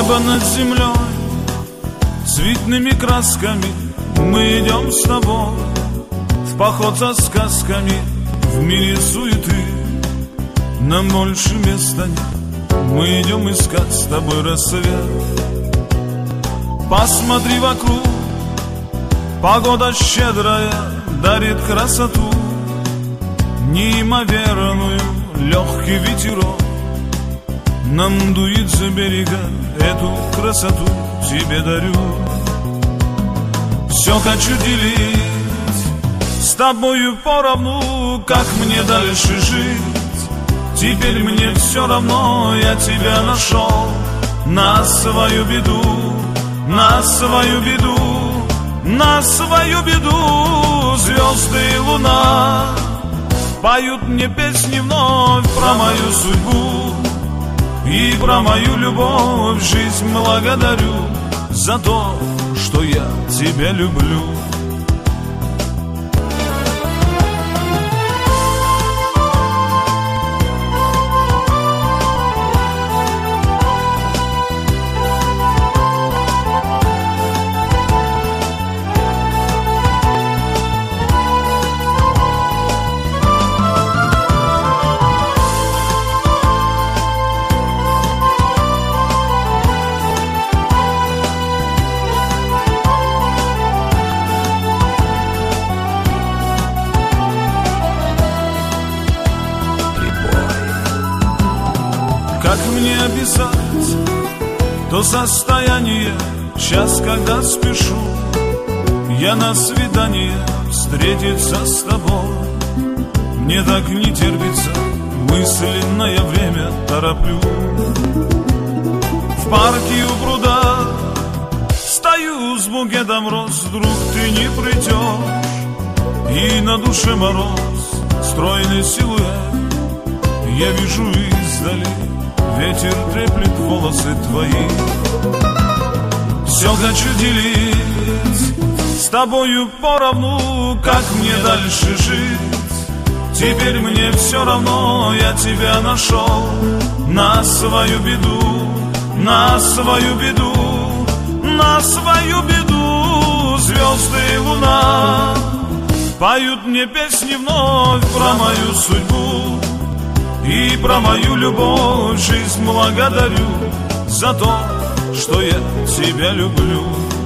Небо над землей цветными красками, мы идем с тобой в поход за сказками. В мире суеты нам больше места нет, мы идем искать с тобой рассвет. Посмотри вокруг, погода щедрая дарит красоту неимоверную, легкий ветерок нам дует за берега, эту красоту тебе дарю. Все хочу делить с тобою поровну, как мне дальше жить. Теперь мне все равно, я тебя нашел на свою беду, на свою беду, на свою беду. Звезды и луна поют мне песни вновь про мою судьбу и про мою любовь. Жизнь благодарю за то, что я тебя люблю. Как мне описать то состояние, час, когда спешу я на свидание встретиться с тобой? Мне так не терпится, мысленное время тороплю. В парке у пруда стою с букетом роз, вдруг ты не придешь, и на душе мороз, стройный силуэт я вижу издали. Ветер треплет волосы твои. Все хочу делить с тобою поровну, как мне дальше жить. Теперь мне все равно, я тебя нашел на свою беду, на свою беду, на свою беду. Звезды и луна поют мне песни вновь про мою судьбу и про мою любовь. Жизнь благодарю за то, что я тебя люблю.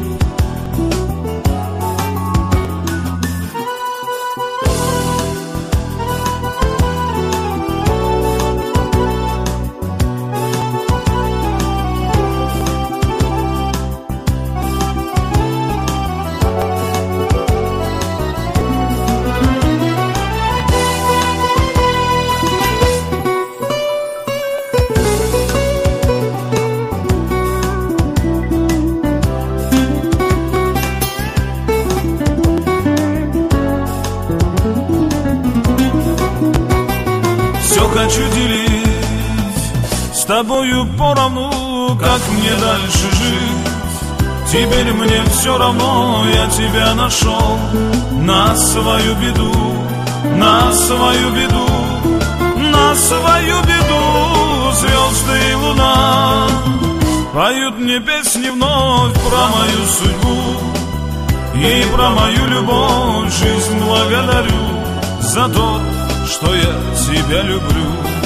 Хочу делить с тобою поровну, как мне дальше жить. Теперь мне все равно, я тебя нашел на свою беду, на свою беду, на свою беду. Звезды и луна поют мне песни вновь про мою судьбу и про мою любовь. Жизнь благодарю за то, что я тебя люблю.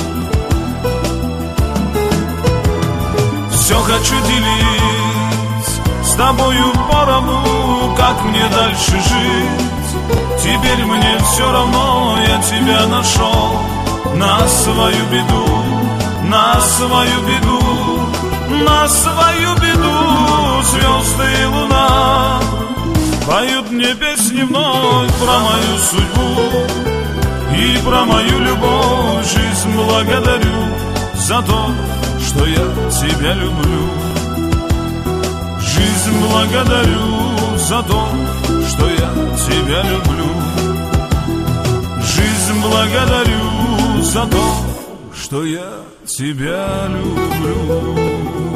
Все хочу делить с тобою поровну, как мне дальше жить. Теперь мне все равно, я тебя нашел на свою беду, на свою беду, на свою беду. Звезды и луна поют мне песни вновь про мою судьбу и про мою любовь. Жизнь благодарю за то, что я тебя люблю. Жизнь благодарю за то, что я тебя люблю. Жизнь благодарю за то, что я тебя люблю.